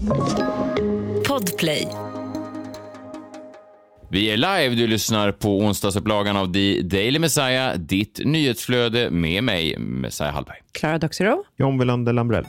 Podplay. Vi är live, du lyssnar på onsdagsupplagan av The Daily Messiah, ditt nyhetsflöde med mig, Messiah Hallberg. Clara Doxero. John Wilander Lambrell.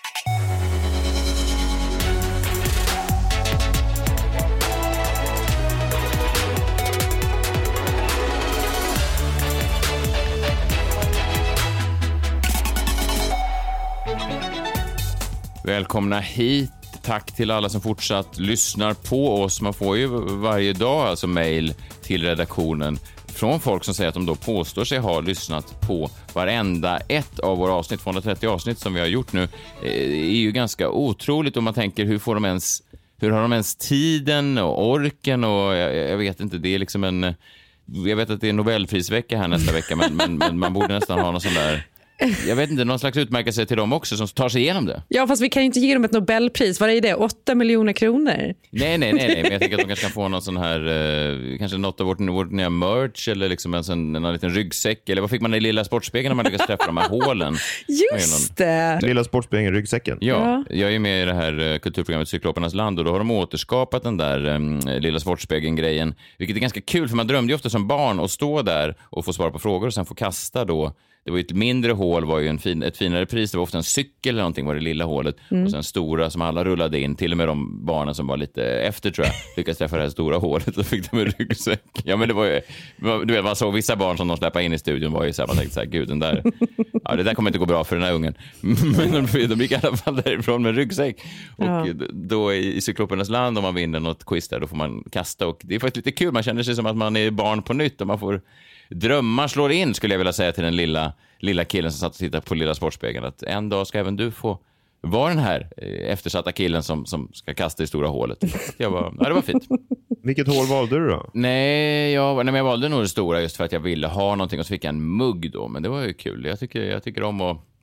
Välkomna hit. Tack till alla som fortsatt lyssnar på oss. Man får ju varje dag alltså mejl till redaktionen från folk som säger att de då påstår sig ha lyssnat på varenda ett av våra avsnitt, 230 avsnitt som vi har gjort nu. Det är ju ganska otroligt om man tänker hur har de ens tiden och orken och jag vet inte, det är liksom jag vet att det är Nobelprisvecka här nästa vecka men man borde nästan ha någon sån där, jag vet inte, någon slags utmärkelse till dem också som tar sig igenom det. Ja, fast vi kan ju inte ge dem ett Nobelpris. Vad är det? 8 miljoner kronor? Nej. Men jag tänker att de kanske kan få någon sån här, kanske något av vårt nya merch eller liksom en liten ryggsäck. Eller vad fick man i Lilla Sportspegeln när man lyckas träffa de här hålen? Just det! Lilla Sportspegeln, ryggsäcken. Ja, jag är ju med i det här kulturprogrammet Cyklopernas land och då har de återskapat den där Lilla Sportspegeln-grejen. Vilket är ganska kul för man drömde ju ofta som barn att stå där och få svara på frågor och sen få kasta då. Det var ju ett mindre hål, var ju ett finare pris. Det var ofta en cykel eller någonting var det lilla hålet. Och sen stora som alla rullade in. Till och med de barnen som var lite efter tror jag lyckades träffa det här stora hålet och fick de en ryggsäck. Ja men det var ju, du vet man såg vissa barn som de släppade in i studion var ju så här, man tänkte så här, gud den där, ja det där kommer inte gå bra för den här ungen. Men de gick i alla fall därifrån med en ryggsäck. Och då i Cyklopernas land om man vinner något quiz där då får man kasta och det är faktiskt lite kul. Man känner sig som att man är barn på nytt och man får drömmar slår in skulle jag vilja säga till den lilla killen som satt och tittade på Lilla Sportspegeln att en dag ska även du få vara den här eftersatta killen som ska kasta i stora hålet. Det var fint. Vilket hål valde du då? Nej, jag valde nog det stora just för att jag ville ha någonting och så fick jag en mugg då, men det var ju kul. Jag tycker om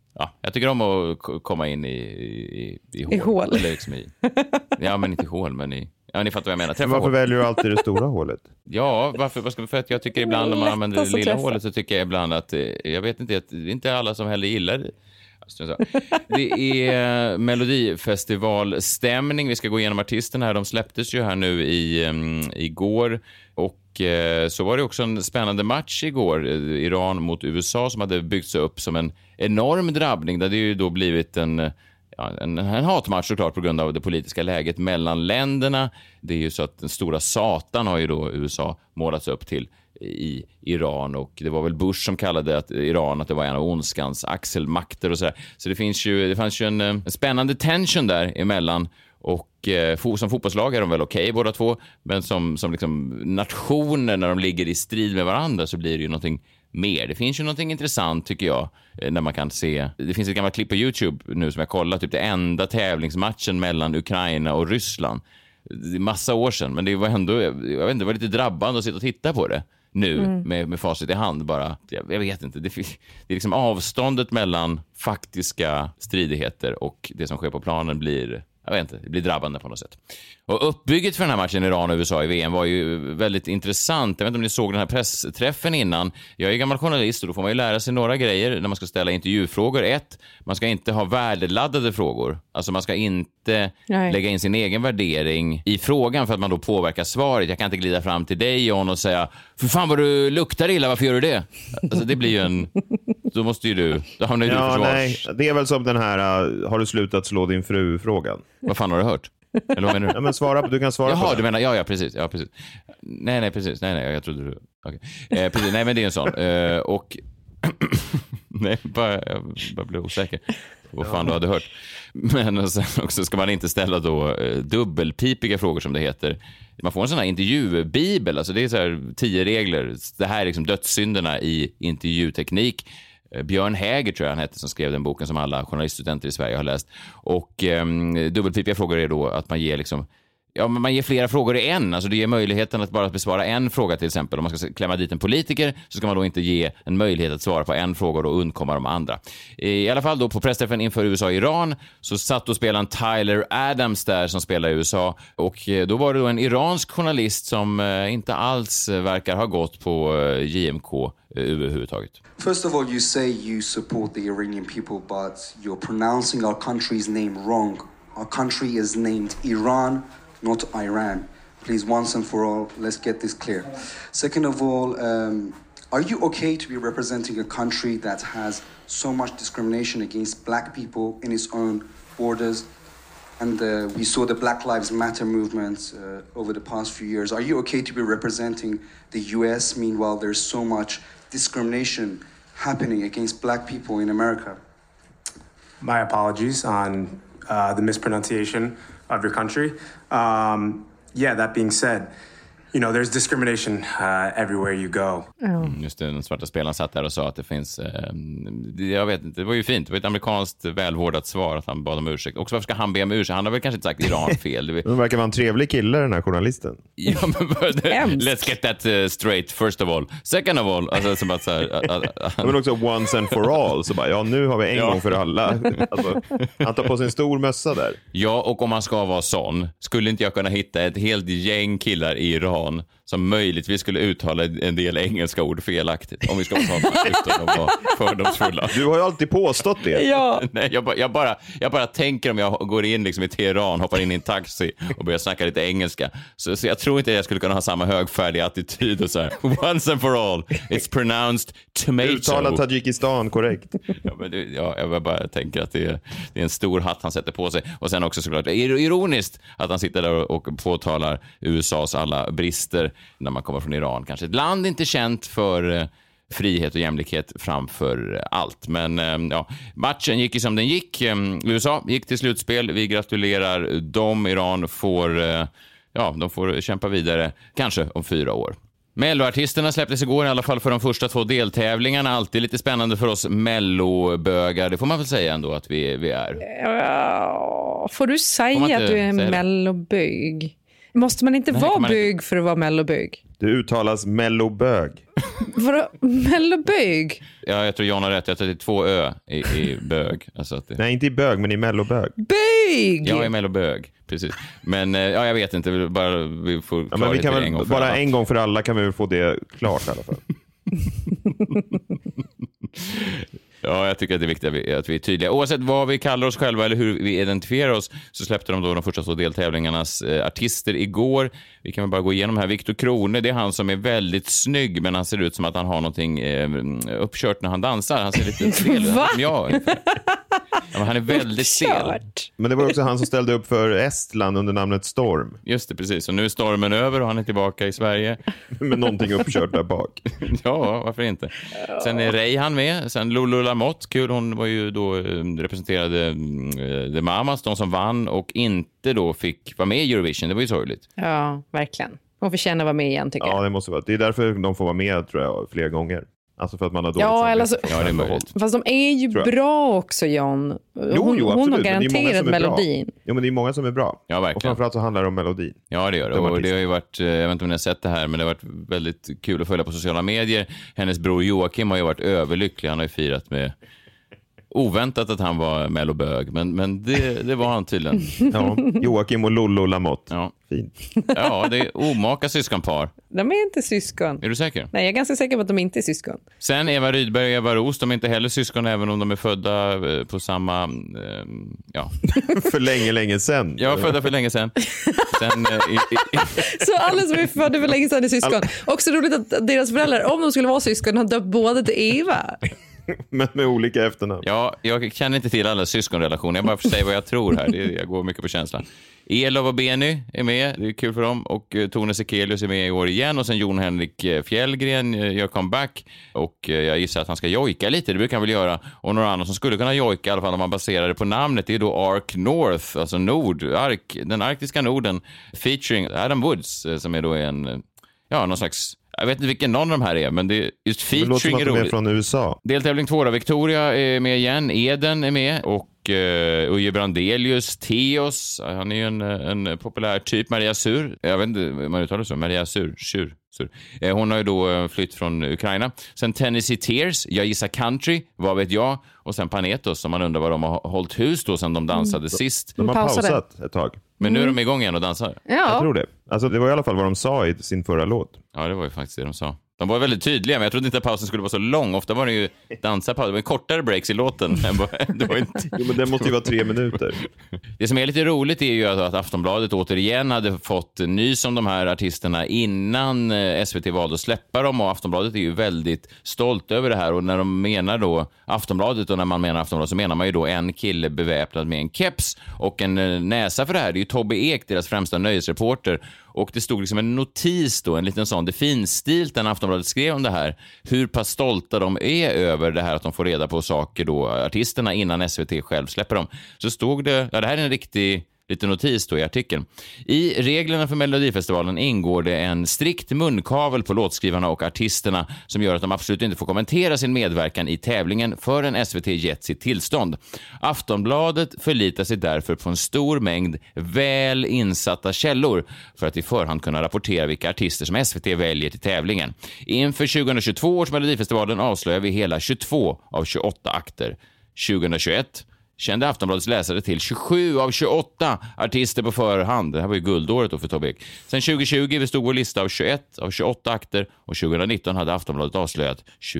att komma in i hål. Eller liksom ja, men inte i hål, men i... Ja, ni fattar vad jag menar. Varför väljer du alltid det stora hålet? Ja, för att jag tycker ibland när man använder det lilla hålet så tycker jag ibland att, jag vet inte, att det är inte alla som heller gillar det. Det är Melodifestivalstämning. Vi ska gå igenom artisterna här. De släpptes ju här nu igår och så var det också en spännande match igår. Iran mot USA som hade byggts upp som en enorm drabbning. Där det ju då blivit en hatmatch såklart på grund av det politiska läget mellan länderna. Det är ju så att den stora satan har ju då USA målats upp till i Iran och det var väl Bush som kallade Iran att det var en av ondskans axelmakter och sådär. Så det fanns ju en spännande tension där emellan och som fotbollslag är de väl okej båda två, men som liksom nationer när de ligger i strid med varandra så blir det ju någonting mer. Det finns ju någonting intressant tycker jag när man kan se, det finns ett gammalt klipp på YouTube nu som jag kollat, typ det enda tävlingsmatchen mellan Ukraina och Ryssland. Det är massa år sedan, men det var ändå, jag vet inte, det var lite drabbande att sitta och titta på det nu med facit i hand bara. Jag vet inte, det är liksom avståndet mellan faktiska stridigheter och det som sker på planen blir, jag vet inte, det blir drabbande på något sätt. Och uppbygget för den här matchen Iran och USA i VM var ju väldigt intressant. Jag vet inte om ni såg den här pressträffen innan. Jag är gammal journalist och då får man ju lära sig några grejer när man ska ställa intervjufrågor. 1. Man ska inte ha värdeladdade frågor. Alltså man ska inte lägga in sin egen värdering i frågan för att man då påverkar svaret. Jag kan inte glida fram till dig John och säga för fan vad du luktar illa, varför gör du det? Alltså det blir ju då måste ju då hamnar ju du försvars. Nej, det är väl som den här har du slutat slå din fru-frågan. Vad fan har du hört? Eller vad menar du? Ja, men du kan svara. Jaha, på det. Du menar, ja precis. Nej, precis. Nej, jag trodde du... Okej. Precis, nej men det är en sån. Och... nej, jag bara blev osäker. Vad fan du hade hört. Men sen också ska man inte ställa då dubbelpipiga frågor som det heter. Man får en sån här intervjubibel. Alltså det är så här 10 regler. Det här är liksom dödssynderna i intervjuteknik. Björn Häger tror jag han hette som skrev den boken som alla journaliststudenter i Sverige har läst. Och dubbelpipiga frågor är då att man ger liksom man ger flera frågor i en. Alltså det ger möjligheten att bara besvara en fråga till exempel. Om man ska klämma dit en politiker så ska man då inte ge en möjlighet att svara på en fråga och undkomma de andra. I alla fall då på pressträffen inför USA-Iran så satt och spelade Tyler Adams där som spelar i USA. Och då var det då en iransk journalist som inte alls verkar ha gått på JMK överhuvudtaget. First of all, you say you support the Iranian people, but you're pronouncing our country's name wrong Our country is named Iran, not Iran. Please, once and for all, let's get this clear. Second of all, are you okay to be representing a country that has so much discrimination against black people in its own borders? And we saw the Black Lives Matter movement over the past few years. Are you okay to be representing the US? Meanwhile, there's so much discrimination happening against black people in America. My apologies on the mispronunciation of your country. That being said, there's discrimination everywhere you go. Just det, den svarta spelaren satt där och sa att det finns... jag vet inte, det var ju fint. Det var ett amerikanskt välvårdat svar att han bad om ursäkt. Också varför ska han be om ursäkt? Han har väl kanske inte sagt Iran fel. Det verkar vara en trevlig kille, den här journalisten. Ja, men let's get that straight, first of all. Second of all, alltså som att så här... Men också once and for all. Så bara, nu har vi en gång för alla. Alltså, han tar på sin stor mössa där. Ja, och om man ska vara sån, skulle inte jag kunna hitta ett helt gäng killar i Iran som möjligtvis skulle uttala en del engelska ord felaktigt, om vi ska vara sådana utan att vara fördomsfulla. Du har ju alltid påstått det. Ja. Nej, jag bara tänker om jag går in liksom i Teheran, hoppar in i en taxi och börjar snacka lite engelska. Så jag tror inte jag skulle kunna ha samma högfärdig attityd och så här. Once and for all, it's pronounced tomato. Uttala Tadzjikistan korrekt. Jag bara tänker att det är en stor hatt han sätter på sig. Och sen också såklart, det är ironiskt att han sitter där och påtalar USAs alla brister när man kommer från Iran. Kanske ett land inte känt för frihet och jämlikhet framför allt. Men matchen gick ju som den gick. USA gick till slutspel. Vi gratulerar dem. Iran de får kämpa vidare kanske om 4 år. Melloartisterna släpptes igår i alla fall för de första 2 deltävlingarna. Alltid lite spännande för oss mellobögar. Det får man väl säga ändå att vi är. Får du säga att du är mellobög? Måste man inte vara bög för att vara mellobög? Det uttalas mellobög. Vadå? Mellobög? Ja, jag tror John har rätt. Jag tror att det är 2 ö i bög. Alltså att det... Nej, inte i bög, men i mellobög. Bög! Ja, i mellobög. Precis. Men jag vet inte. Vi får men vi kan väl en gång för bara alla. En gång för alla kan vi väl få det klart i alla fall. Ja, jag tycker att det är viktigt att vi är tydliga. Oavsett vad vi kallar oss själva eller hur vi identifierar oss, så släppte de då de första 2 deltävlingarnas artister igår. Vi kan väl bara gå igenom här. Viktor Krone, det är han som är väldigt snygg, men han ser ut som att han har någonting uppkört när han dansar. Han ser lite stel ut. Va? Ja, men han är väldigt stel. Men det var också han som ställde upp för Estland under namnet Storm. Just det, precis. Och nu är stormen över och han är tillbaka i Sverige. Med någonting uppkört där bak. Ja, varför inte? Sen är Reihan med. Sen Lulu Lamotte, kul. Hon var ju då representerade The Mamas, de som vann och inte då fick vara med i Eurovision. Det var ju sorgligt. Ja, verkligen. Hon förtjänar att vara med igen, tycker jag. Ja, det måste vara. Det är därför de får vara med, tror jag, flera gånger. Alltså för att man har dåligt Ja, det är möjligt. Fast de är ju bra också, John. Hon har garanterat melodin. Jo, men det är många som är bra. Ja, verkligen. Och framförallt så handlar det om melodin. Ja, det gör det. Och det har ju varit, jag vet inte om ni har sett det här, men det har varit väldigt kul att följa på sociala medier. Hennes bror Joakim har ju varit överlycklig. Han har ju firat med... Oväntat att han var mellobög, men det var han tydligen. Ja, Joakim och Lollo Lamotte. Ja. Fint. Ja, det är omaka syskonpar. De är inte syskon. Är du säker? Nej, jag är ganska säker på att de inte är syskon. Sen Eva Rydberg och Eva Ros, de är inte heller syskon även om de är födda på samma... för länge sedan. Ja, födda för länge sedan. Så alla som är födda för länge sedan är syskon. Också roligt att deras föräldrar, om de skulle vara syskon, har döpt båda till Eva. Men med olika efternamn. Ja, jag känner inte till alla syskonrelationer. Jag bara får säga vad jag tror här. Jag går mycket på känslan. Elov och Benny är med. Det är kul för dem. Och Tone Sekelius är med i år igen. Och sen Jon Henrik Fjällgren gör comeback. Och jag gissar att han ska jojka lite. Det brukar han väl göra. Och några andra som skulle kunna jojka, i alla fall om man baserar det på namnet, det är då Ark North. Alltså den arktiska Norden. Featuring Adam Woods, som är då någon slags... Jag vet inte vilken någon av de här är, men det är just featuring. Det låter som att de är från USA. Deltävling 2 då. Victoria är med igen. Eden är med. Och Uje Brandelius, Theos. Han är ju en populär typ. Maria Sur. Jag vet inte hur man uttalar så. Maria Sur. Hon har ju då flytt från Ukraina. Sen Tennessee Tears. Jag gissar country. Vad vet jag? Och sen Panetos, som man undrar vad de har hållit hus då sen de dansade sist. De har pausat ett tag. Men nu är de igång igen och dansar. Ja. Jag tror det. Alltså det var i alla fall vad de sa i sin förra låt. Ja, det var ju faktiskt det de sa. De var väldigt tydliga, men jag trodde inte att pausen skulle vara så lång. Ofta var det ju dansarpaus, det var kortare breaks i låten. Det var inte... Jo, men det måste ju vara 3 minuter. Det som är lite roligt är ju att Aftonbladet återigen hade fått nys om de här artisterna innan SVT valde att släppa dem, och Aftonbladet är ju väldigt stolt över det här. Och när de menar då Aftonbladet, och när man menar Aftonbladet så menar man ju då en kille beväpnad med en keps och en näsa för det här. Det är ju Tobbe Ek, deras främsta nöjesreporter. Och det stod liksom en notis då, en liten sån, det finstilt när Aftonbladet skrev om det här, hur pass stolta de är över det här att de får reda på saker då, artisterna, innan SVT själv släpper dem. Så stod det, ja, det här är en riktig lite notis då i artikeln. I reglerna för Melodifestivalen ingår det en strikt munkavel på låtskrivarna och artisterna som gör att de absolut inte får kommentera sin medverkan i tävlingen förrän SVT gett sitt tillstånd. Aftonbladet förlitar sig därför på en stor mängd väl insatta källor för att i förhand kunna rapportera vilka artister som SVT väljer till tävlingen. Inför 2022 års Melodifestivalen avslöjar vi hela 22 av 28 akter. 2021 kände Aftonbladets läsare till 27 av 28 artister på förhand. Det här var ju guldåret då för Tobbe Ek. Sen 2020 bestod vår lista av 21 av 28 akter, och 2019 hade Aftonbladet avslöjat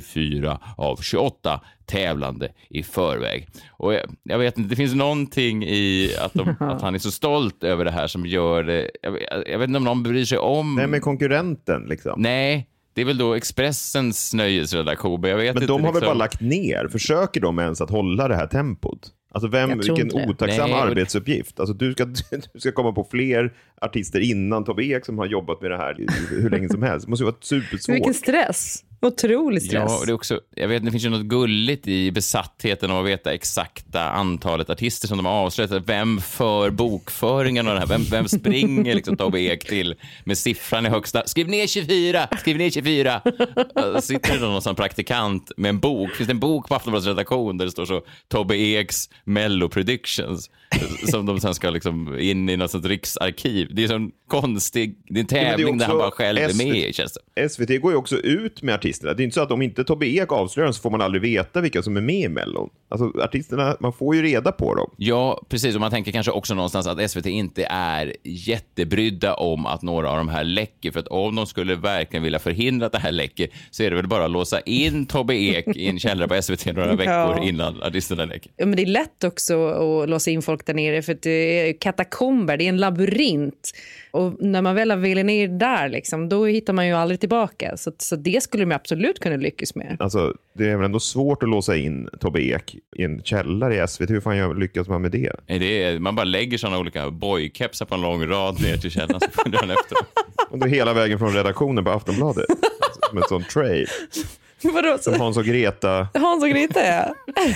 24 av 28 tävlande i förväg. Och jag vet inte, det finns någonting i att han är så stolt över det här som gör det... Jag vet inte om någon bryr sig om... Nej, men konkurrenten liksom. Nej, det är väl då Expressens nöjesredaktion. Jag vet men inte, de har liksom... väl bara lagt ner. Försöker de ens att hålla det här tempot? Alltså vilken otacksam arbetsuppgift. Alltså du ska komma på fler artister innan Tobbe Ek som har jobbat med det här hur länge som helst. Det måste ju vara supersvårt. Vilken stress. Otrolig stress. Ja, det är också, jag vet, det finns ju något gulligt i besattheten av att veta exakta antalet artister som de har avslöjat. Vem för bokföringen och det här? Vem springer liksom Tobbe Ek till med siffran i högsta? Skriv ner 24! Skriv ner 24! Sitter det någon sån praktikant med en bok? Finns det en bok på Aftonbladets redaktion där det står så Tobbe Eks Mello Predictions som de sen ska liksom in i något sånt riksarkiv. Det är sån konstig, det är en tävling där han bara själv är med, känns det. SVT går ju också ut med artisterna. Det är inte så att om inte Tobbe Ek avslöjar så får man aldrig veta vilka som är med i Mellon. Alltså artisterna, man får ju reda på dem. Ja, precis. Och man tänker kanske också någonstans att SVT inte är jättebrydda om att några av de här läcker. För att om de skulle verkligen vilja förhindra att det här läcker så är det väl bara att låsa in Tobbe Ek i en källare på SVT några veckor innan artisterna läcker. Ja, men det är lätt också att låsa in folk där nere för att det är katakomber, det är en labyrint. Och när man väl har velat ner där liksom, då hittar man ju aldrig tillbaka. Så det skulle man absolut kunna lyckas med. Alltså, det är väl ändå svårt att låsa in Tobbe Ek i en källare i SVT. Hur fan lyckas man med det? Man bara lägger sådana olika boykepsar på en lång rad ner till källaren så får den efter. Och då hela vägen från redaktionen på Aftonbladet. Som en sån tray. Vadå? Som Hans och Greta. Hans och Greta, ja.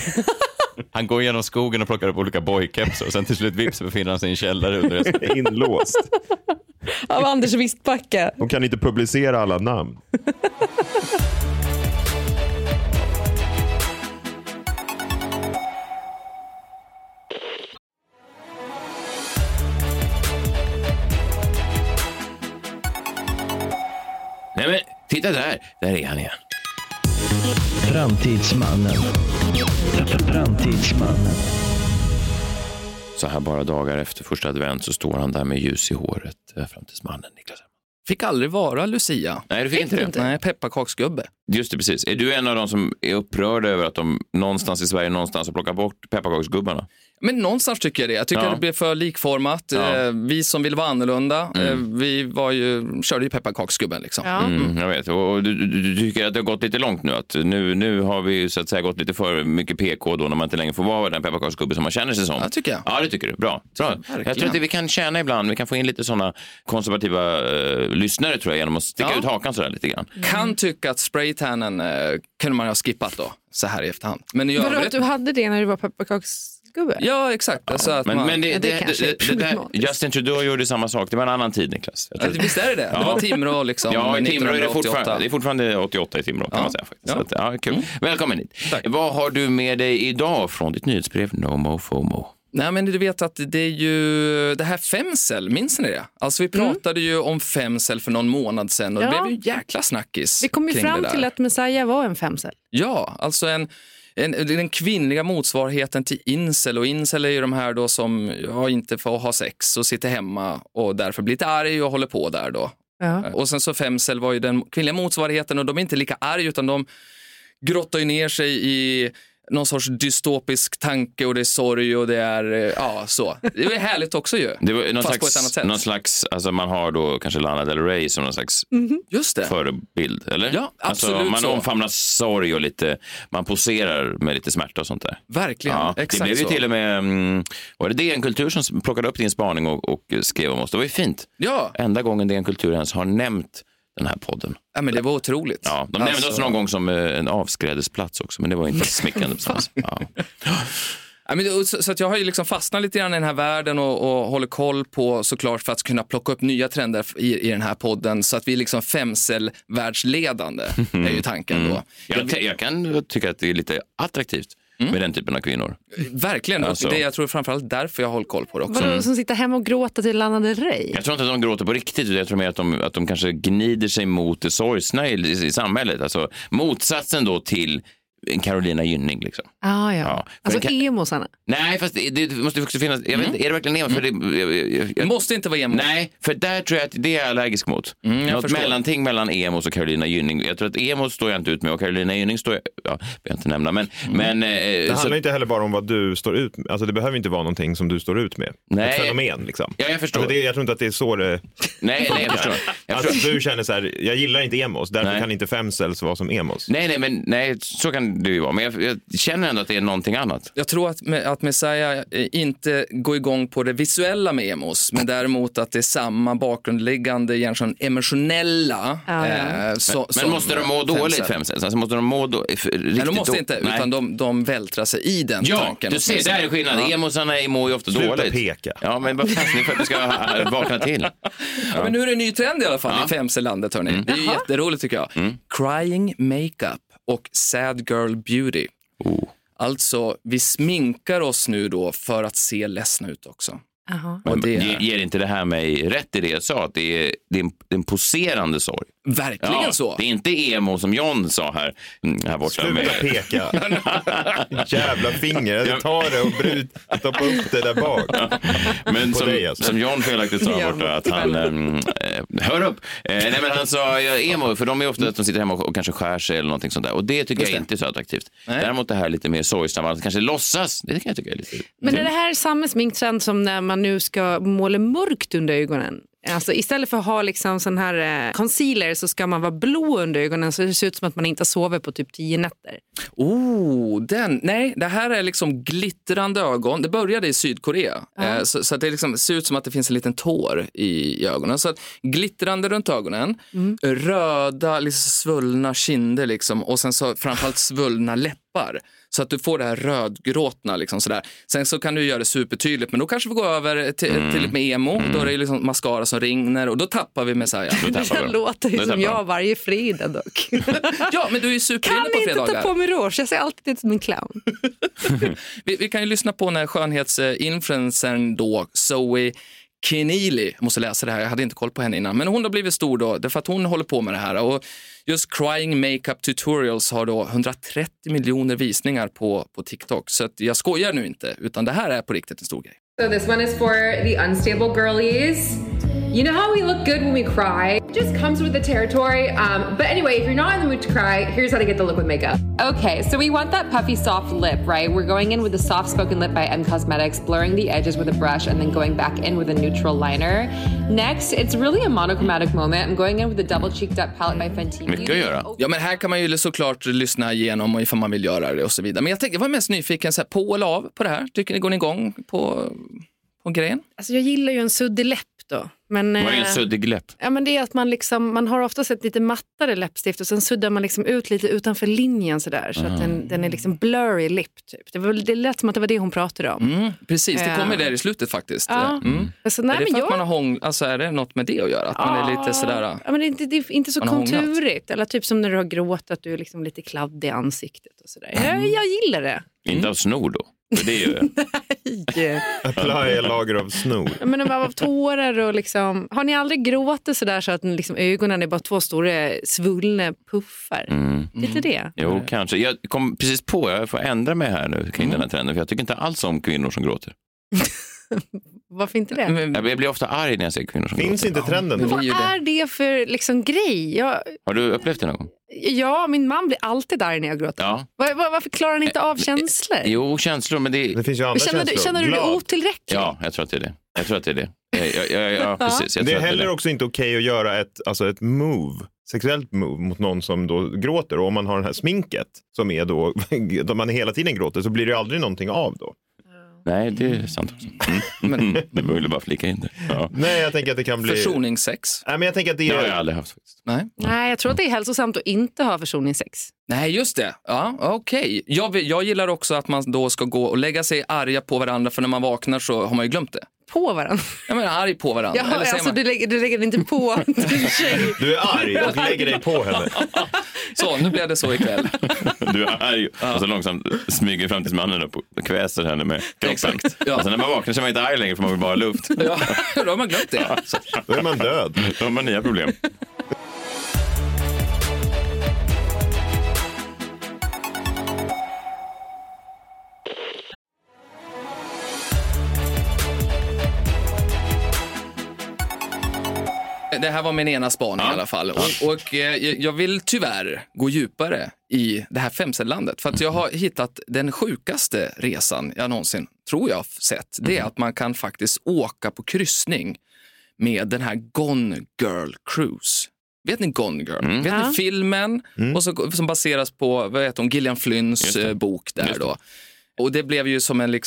Han går igenom skogen och plockar upp olika boykepsar och sen till slut vips befinner han sig i en källare under inlåst. Av Anders Wistbacka. De kan inte publicera alla namn. Nej men, titta där är han igen. Framtidsmannen. Framtidsmannen. Så här bara dagar efter första advent så står han där med ljus i håret. Framtidsmannen, Niklas. Fick aldrig vara Lucia. Nej, du fick inte det. Nej, pepparkaksgubbe. Just det, precis. Är du en av de som är upprörda över att de någonstans i Sverige någonstans har plockat bort pepparkaksgubbarna? Men någonstans tycker jag det. Jag tycker att det blev för likformat. Ja. Vi som vill vara annorlunda, vi körde ju pepparkaksgubben liksom. Ja. Jag vet. Och du tycker att det har gått lite långt nu? Att nu har vi så att säga gått lite för mycket PK då när man inte längre får vara den pepparkaksgubben som man känner sig som. Ja, tycker jag. Ja, det tycker du. Bra. Jag tror att vi kan tjäna ibland. Vi kan få in lite sådana konservativa lyssnare tror jag genom att sticka ut hakan sådär lite grann. Kan tycka att spraytannen kunde man ha skippat då så här i efterhand. Men i övrigt... att du hade det när du var pepparkaksgubbe? Ja, exakt. Ja. Så att men Justin Trudeau gjorde samma sak. Det var en annan tid, Niklas. Visst är det? Ja. Det var Timrå liksom. Ja, i Timrå är det är fortfarande 88 i Timrå kan man säga faktiskt. Ja. Så att, kul. Välkommen hit. Tack. Vad har du med dig idag från ditt nyhetsbrev No Mo FOMO? Nej, men du vet att det är ju det här Femcell, minns ni det? Alltså vi pratade ju om Femcell för någon månad sedan och det blev ju jäkla snackis. Vi kom ju fram till att Messiah var en Femcell. Ja, alltså den kvinnliga motsvarigheten till incel, och incel är ju de här då som inte får ha sex och sitter hemma och därför blir lite arg och håller på där då. Ja. Och sen så Femcel var ju den kvinnliga motsvarigheten och de är inte lika arg utan de grottar ju ner sig i någon sorts dystopisk tanke och det är sorg och det är, så. Det är härligt också ju. Det var någon fast på ett annat sätt. Någon slags, alltså man har då kanske Lana Del Rey som någon slags Just det. förebild, eller? Ja, absolut alltså, man så. omfamnar sorg och lite, man poserar med lite smärta och sånt där. Verkligen, exakt det blev ju så. till och med, var det DN Kultur som plockade upp din spaning och skrev om oss? Det var ju fint. Ja. Enda gången DN Kultur ens har nämnt den här podden. Ja, men det var otroligt. Ja, de nämnde oss någon gång som en avskrädesplats också, men det var inte smickrande. Ja. Ja, men, så att jag har ju liksom fastnat lite grann i den här världen och håller koll på såklart för att kunna plocka upp nya trender i den här podden så att vi är liksom Femcel-världsledande är ju tanken då. Jag kan tycka att det är lite attraktivt med den typen av kvinnor. Verkligen, Alltså. och det jag tror framförallt därför jag håller koll på det också. Vadå, som sitter hemma och gråter till Lana Del Rey? Jag tror inte att de gråter på riktigt, jag tror mer att de kanske gnider sig mot det sorgsna i samhället. Alltså motsatsen då till en Carolina Gynning liksom. Ja. Alltså emosarna. Nej, fast det måste också finnas, jag vet inte, är det verkligen emos? För Det måste inte vara emo. Nej, för där tror jag att det är jag allergisk mot. Något förstår. mellanting mellan emos och Carolina Gynning. Jag tror att emos står jag inte ut med och Carolina Gynning står jag, vill jag inte nämna. Men det handlar inte heller bara om vad du står ut med. Alltså det behöver inte vara någonting som du står ut med. Nej. Ett fenomen liksom. Ja, jag förstår. Alltså jag tror inte att det är så det... Nej, jag förstår. Alltså du känner så här, jag gillar inte emos, därför kan inte Femcels vara som emos. Nej, så kan det ju vara. Men jag känner ändå att det är någonting annat. Jag tror att Messiah inte går igång på det visuella med emos, men däremot att det är samma bakgrundliggande, egentligen emotionella. Men måste de må dåligt, Femcels? Alltså måste de må riktigt? Nej, de måste inte, utan de vältrar sig i den tanken. Du ser, där är skillnaden. Ja. Emosarna mår ju ofta Sluta dåligt. peka. Ja, men vad fast ni för att du ska vakna till. Ja, men nu är det en ny trend i alla fall i Femcel-landet, hörni. Det är ju jätteroligt tycker jag. Crying makeup och sad girl beauty. Alltså, vi sminkar oss nu då för att se ledsna ut också. Men ger inte det här mig rätt i det jag sa? Att det är en poserande sorg. Verkligen så. Det är inte emo som John sa här borta. Sluta peka. Jävla finger. Jag tar det och stoppar upp det där bak. Men alltså. som John felaktigt sa här borta, att han... hör upp! Nej, men han sa emo, för de är ofta att de sitter hemma och kanske skär sig eller någonting sånt där. Och det tycker jag inte är så attraktivt. Nej. Däremot det här lite mer sorgsamma, kanske låtsas. Det kan jag tycka är lite... Men är det här samma sminktrend som när man nu ska måla mörkt under ögonen? Alltså istället för att ha liksom sån här concealer så ska man vara blå under ögonen så det ser ut som att man inte har sovit på typ 10 nätter. Nej, det här är liksom glittrande ögon. Det började i Sydkorea. Så det liksom ser ut som att det finns en liten tår i ögonen. Så att glittrande runt ögonen, röda, liksom svullna kinder liksom, och sen så framförallt svullna läppar. Så att du får det här rödgråtna liksom sådär. Sen så kan du göra det supertydligt, men då kanske vi går över till lite med emo. Då är det liksom mascara som rinner och då tappar vi Messiah. Det låter ju som jag varje fredag dock. Ja, men du är ju superinne på fredagar. Kan inte ta på mig rouge? Jag ser alltid ut som en clown. vi kan ju lyssna på när skönhetsinfluencern då, Zoe Keneally, jag måste läsa det här, jag hade inte koll på henne innan, men hon har blivit stor då, därför att hon håller på med det här, och just crying makeup tutorials har då 130 miljoner visningar på TikTok, så att jag skojar nu inte, utan det här är på riktigt en stor grej. So this one is for the unstable girlies. You know how we look good when we cry? It just comes with the territory. But anyway, if you're not in the mood to cry, here's how to get the look with makeup. Okay, so we want that puffy soft lip, right? We're going in with the soft spoken lip by M Cosmetics, blurring the edges with a brush and then going back in with a neutral liner. Next, it's really a monochromatic moment. I'm going in with the double cheeked up palette by Fenty. Mycket att göra. Ja, men här kan man ju såklart lyssna igenom ifall man vill göra det och så vidare. Men jag var mest nyfiken så här, på eller av på det här. Tycker ni går ni igång på grejen? Alltså jag gillar ju en suddig läpp då. Men, vad är en suddig läpp? Ja, men det är att man har ofta sett lite mattare läppstift och sen suddar man liksom ut lite utanför linjen sådär. Så att den är liksom blurry lip typ. Det lät som att det var det hon pratade om. Precis, det kommer där i slutet faktiskt. Ja. Alltså, nej, är det för att man har alltså är det något med det att göra? Att man är lite sådär... Ja, men det är inte så konturigt. Eller typ som när du har grått att du är liksom lite kladdig i ansiktet och sådär. Jag gillar det. Inte av snor då? För det är ju... Nej. Apply lager av snor. Men av tårar och liksom... Har ni aldrig gråtit sådär så att liksom ögonen är bara 2 stora svullna puffar? Lite det? Jo, kanske. Jag kom precis på, jag får ändra mig här nu kring den här trenden. För jag tycker inte alls om kvinnor som gråter. Varför inte det? Jag blir ofta arg när jag ser kvinnor som Finns gråter. inte trenden då? Vad är det för liksom grej? Har du upplevt det någon gång? Ja, min man blir alltid arg när jag gråter. Ja. Varför klarar han inte av känslor? Jo, känslor, men Det finns ju andra känslor. Känner du dig otillräcklig? Ja, jag tror att det är det. Ja, precis. Det är heller också inte okej att göra ett move, sexuellt move mot någon som då gråter. Och om man har det här sminket som är då, då man hela tiden gråter, så blir det ju aldrig någonting av då. Nej, det är sant också. Men det borde bara flika in det. Ja. Nej, jag tänker att det kan bli... Försoningssex? Nej, men jag tänker att det har jag aldrig haft faktiskt. Nej, jag tror att det är hälsosamt att inte ha försoningssex. Nej, just det. Ja, okej. Jag gillar också att man då ska gå och lägga sig arga på varandra, för när man vaknar så har man ju glömt det. På varandra? Jag menar arg på varandra. Jaha, eller alltså man... du lägger inte på din tjej. Du är arg och lägger dig på henne. Så, nu blev det så ikväll. Du är arg och så långsamt smyger fram till mannen upp och kväser henne med kroppen. Exakt. Ja. Och sen när man vaknar så är man inte arg längre, för man vill bara ha luft. Ja, då har man glömt det. Då är man död. Då har man nya problem. Det här var min ena spaning i alla fall. Och jag vill tyvärr gå djupare i det här femcellandet. För att jag har hittat den sjukaste resan jag någonsin, tror jag, sett. Det är att man kan faktiskt åka på kryssning med den här Gone Girl Cruise. Vet ni Gone Girl? Vet ni filmen? Och som baseras på, vad heter hon, Gillian Flynns bok där då. Och det blev ju som jag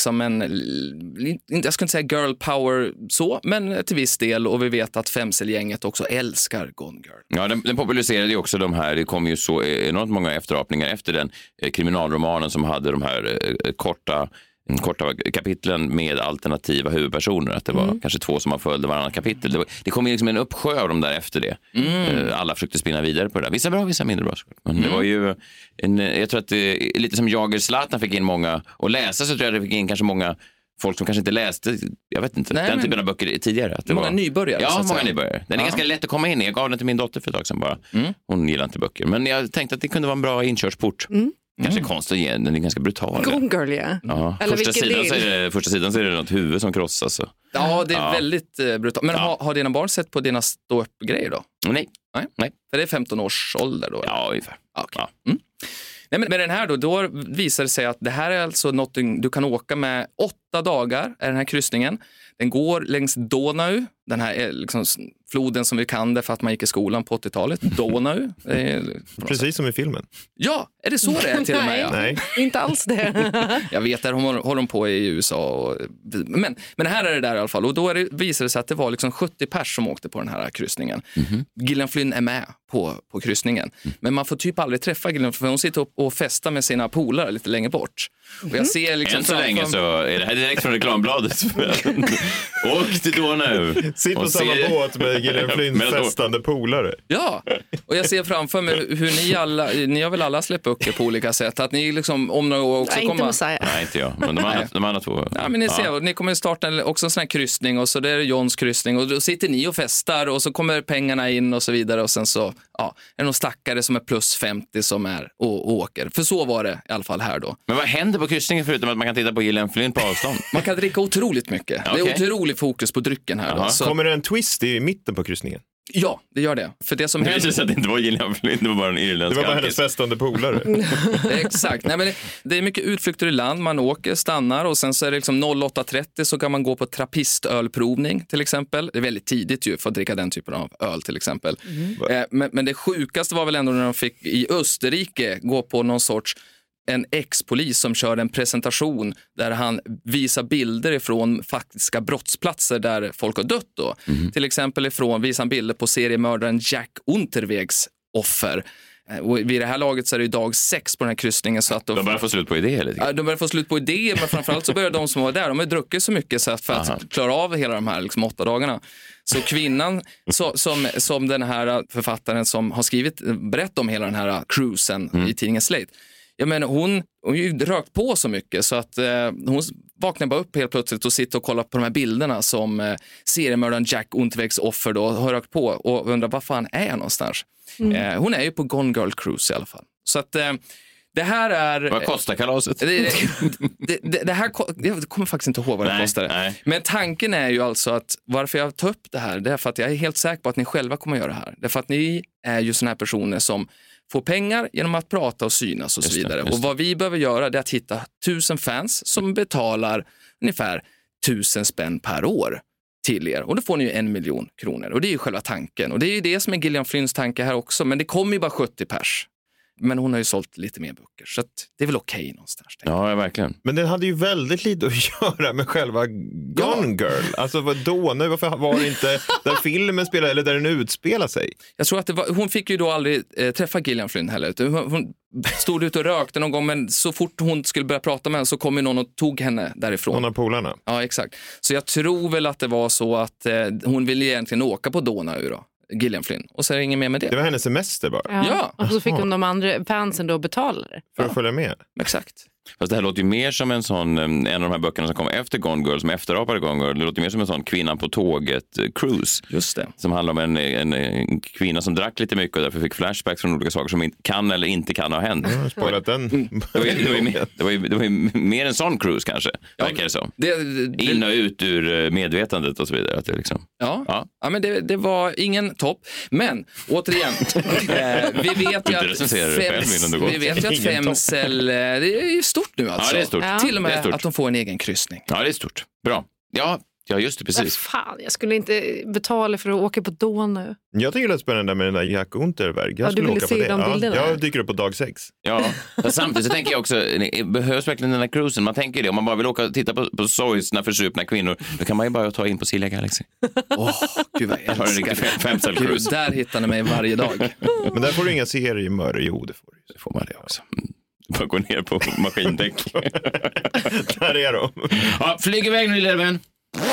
ska inte säga girl power så, men till viss del. Och vi vet att femselgänget också älskar Gone Girl. Ja, den populariserade ju också de här. Det kom ju så enormt många efterapningar efter den kriminalromanen som hade de här korta kapitlen med alternativa huvudpersoner. Att det var kanske 2 som man följde varannan kapitel. Det kom ju liksom en uppsjö av dem där efter det. Alla försökte spinna vidare på det där. Vissa bra, vissa mindre bra. Men det var ju jag tror att det är lite som Jager Zlatan fick in många och läsa, så tror jag det fick in kanske många folk som kanske inte läste, jag vet inte, den typen av böcker tidigare. Att det många nybörjare. Ja, många nybörjare. Den är ganska lätt att komma in i. Jag gav den till min dotter för ett tag sedan bara. Hon gillar inte böcker. Men jag tänkte att det kunde vara en bra inkörsport. Kanske konstigt att ge den är ganska brutal. Gone Girl, ja. Eller första sidan så är det något huvud som krossas. Så. Ja, det är väldigt brutalt. Men har dina barn sett på dina stå-upp-grejer då? Nej. För det är 15 års ålder då? Ja, ungefär. Okay. Ja. Nej, men med den här då visar det sig att det här är alltså något du kan åka med 8 dagar, är den här kryssningen. Den går längs Donau, den här liksom floden som vi kan det för att man gick i skolan på 80-talet. Donau. Precis som i filmen. Ja, är det så det är till och med? Nej, inte alls det. Jag vet, där håller de på i USA. Men här är det där i alla fall. Och då visade det sig att det var liksom 70 pers som åkte på den här kryssningen. Gillian Flynn är med på kryssningen. Men man får typ aldrig träffa Gillian Flynn. Hon sitter och festar med sina polare lite längre bort. Och jag ser liksom än så länge så är det här direkt från reklambladet. Åk till Donau. Sitt på samma båt med Gillian Flynns festande polare. Ja, och jag ser framför mig hur ni har väl alla släppt böcker på olika sätt. Att ni liksom om några år också kommer... Nej, inte jag. Men de andra 2. Ja, men ni ser, ni kommer starta också en sån här kryssning. Och så det är Johns kryssning. Och då sitter ni och festar. Och så kommer pengarna in och så vidare. Och sen så är det någon stackare som är plus 50 som är och åker. För så var det i alla fall här då. Men vad händer på kryssningen förutom att man kan titta på Gillian Flynn på avstånd? Man kan dricka otroligt mycket. Okay. Det är otroligt fokus på drycken här då. Så... Kommer det en twist i mitten på kryssningen? Ja, det gör det. För det som händer... visade sig att det inte var Gillian Flynn, det var bara en irländsk. Det var bara hennes festande polare. Exakt. Nej, men det är mycket utflykter i land. Man åker, stannar och sen så är det liksom 08.30 så kan man gå på trappistölprovning till exempel. Det är väldigt tidigt ju för att dricka den typen av öl till exempel. Men det sjukaste var väl ändå när de fick i Österrike gå på någon sorts en ex-polis som kör en presentation där han visar bilder ifrån faktiska brottsplatser där folk har dött då. Till exempel visar han bilder på seriemördaren Jack Unterwegs offer. Och vid det här laget så är det ju dag 6 på den här kryssningen. Så att de börjar få slut på idéer lite. Ja, de börjar få slut på idéer, men framförallt så börjar de som var där, de har druckit så mycket så för att klara av hela de här liksom 8 dagarna. Så kvinnan som den här författaren som har berättat om hela den här cruisen i tidningen Slate. Jag menar, hon har ju rökt på så mycket så att hon vaknar bara upp helt plötsligt och sitter och kollar på de här bilderna som seriemördaren Jack Unterwegs offer då har rökt på och undrar vad fan är jag någonstans. Hon är ju på Gone Girl Cruise i alla fall. Så att Det här är... Vad kostar kalaset? Det här... Jag kommer faktiskt inte ihåg vad det kostar. Nej. Men tanken är ju alltså att varför jag tar upp det här, det är för att jag är helt säker på att ni själva kommer göra det här. Därför att ni är ju såna här personer som får pengar genom att prata och synas och så vidare. Och vad vi behöver göra är att hitta 1000 fans som betalar ungefär 1000 spänn per år till er. Och då får ni ju 1 miljon kronor. Och det är ju själva tanken. Och det är ju det som är Gillian Flynns tanke här också. Men det kommer ju bara 70 pers. Men hon har ju sålt lite mer böcker. Så att det är väl okej någonstans. Ja, verkligen. Men den hade ju väldigt lite att göra med själva Gone Girl. Alltså varför var det inte där filmen spelar eller där den utspelar sig? Jag tror att hon fick ju då aldrig träffa Gillian Flynn heller. Hon stod ute och rökte någon gång, men så fort hon skulle börja prata med henne så kom ju någon och tog henne därifrån. Någon av polarna. Ja, exakt. Så jag tror väl att det var så att hon ville egentligen åka på Donau då. Gillian Flynn. Och så är det ingen mer med det. Det var hennes semester bara. Ja. Och så fick de andra fansen då betala det. För att följa med. Exakt. Fast det här låter ju mer som en sån, en av de här böckerna som kom efter Gone Girl, som efterapade Gone Girl. Det låter mer som en sån kvinnan på tåget cruise. Just det. Som handlar om en kvinna som drack lite mycket och därför fick flashbacks från olika saker som kan eller inte kan ha hänt. Jag har spoilat den. Det var ju mer en sån cruise kanske, verkar det så. In och ut ur medvetandet och så vidare. Att det liksom, ja, men det var ingen topp. Men återigen, vi vet ju att Femcell, det är ju stort nu alltså. Ja, det är stort. Till och med att de får en egen kryssning. Ja, det är stort. Bra. Ja, just det, precis. Fan, jag skulle inte betala för att åka på Donau. Jag tycker det är spännande med den där Jack Unterberg. Jag skulle åka på det. Jag dyker upp på dag 6. Ja, samtidigt så tänker jag också, behövs verkligen den här cruisen? Man tänker det, om man bara vill åka och titta på sorgsna försupna kvinnor, då kan man ju bara ta in på Silja Galaxy. Gud vad jag älskar Femcell-cruise. Där hittar ni mig varje dag. Men där får du inga seriemördare. Jo, det får du. Det får man det också. Bara gå ner på maskindäck. Där är de. Ja, flyg iväg nu, lilla vän.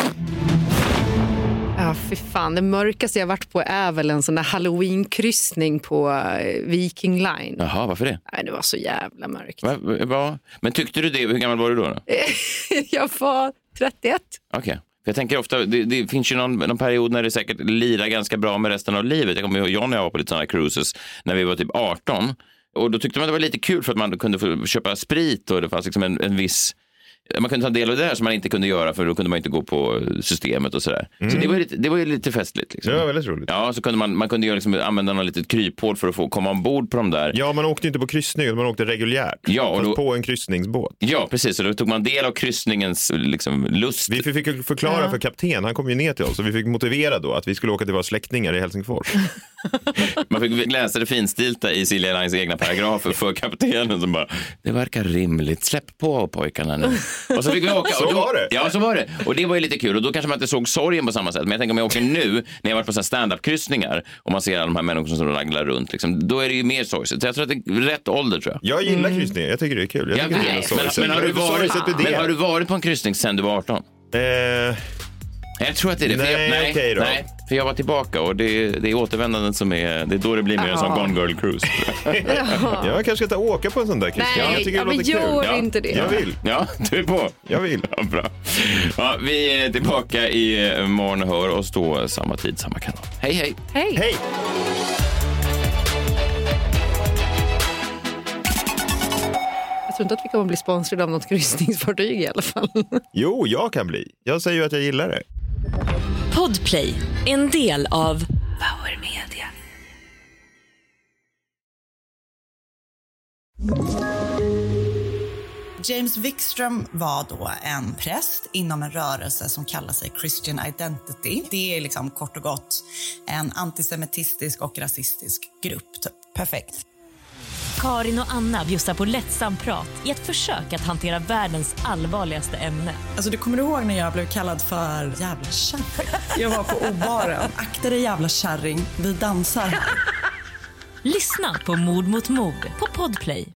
Ja, fy fan. Det mörkaste jag varit på är väl en sån där Halloween-kryssning på Viking Line. Jaha, varför det? Nej, det var så jävla mörkt. Men tyckte du det? Hur gammal var du då? Jag var 31. Okej. För jag tänker ofta, det finns ju någon period när det säkert lirar ganska bra med resten av livet. Jag kommer ihåg John och jag var på lite sådana här cruises när vi var typ 18. Och då tyckte man det var lite kul för att man kunde få köpa sprit och det fanns liksom en viss... Man kunde ta del av det där som man inte kunde göra för då kunde man inte gå på systemet och sådär. Så det var ju lite festligt. Liksom. Det var väldigt roligt. Ja, så kunde man kunde liksom använda något litet kryphål för att få komma ombord på de där. Ja, man åkte inte på kryssning, man åkte reguljärt. Ja, och då, på en kryssningsbåt. Ja, precis. Och då tog man del av kryssningsningens liksom, lust. Vi fick förklara för kapten, han kom ju ner till oss och vi fick motivera då att vi skulle åka till våra släktingar i Helsingfors. Man fick läsa det finstilta i Silja Lines egna paragrafer för kaptenen som bara, det verkar rimligt, släpp på pojkarna nu. Och så fick vi åka. Så var det. Ja, så var det. Och det var ju lite kul. Och då kanske man inte såg sorgen på samma sätt. Men jag tänker om jag åker nu, när jag varit på så stand-up-kryssningar och man ser alla de här människorna som raglar runt, liksom, då är det ju mer sorgset. Så jag tror att det är rätt ålder, tror jag. Jag gillar kryssningar. Jag tycker det är kul. Men har du varit på en kryssning sedan du var 18? Jag tror att det är det. Nej, för jag var tillbaka och det är återvändandet som är... Det är då det blir mer en sån Gone Girl Cruise. Jag kanske ska åka på en sån där kryssning. Nej, jag tycker det låter gör kul. inte det. Jag vill. Ja, du är på. Jag vill. Ja, bra. Ja, vi är tillbaka i morgon och hör oss då samma tid, samma kanal. Hej, hej. Hej. Hej. Jag tror inte att vi kommer att bli sponsrade av något kryssningsfartyg i alla fall. Jo, jag kan bli. Jag säger ju att jag gillar det. Podplay, en del av Power Media. James Wikström var då en präst inom en rörelse som kallar sig Christian Identity. Det är liksom kort och gott en antisemitistisk och rasistisk grupp. Typ. Perfekt. Karin och Anna bjussar på lättsam prat i ett försök att hantera världens allvarligaste ämne. Alltså, du kommer ihåg när jag blev kallad för jävla kärring? Jag var på obaren. Akta dig jävla kärring, vi dansar här. Lyssna på Mord mot mord på Podplay.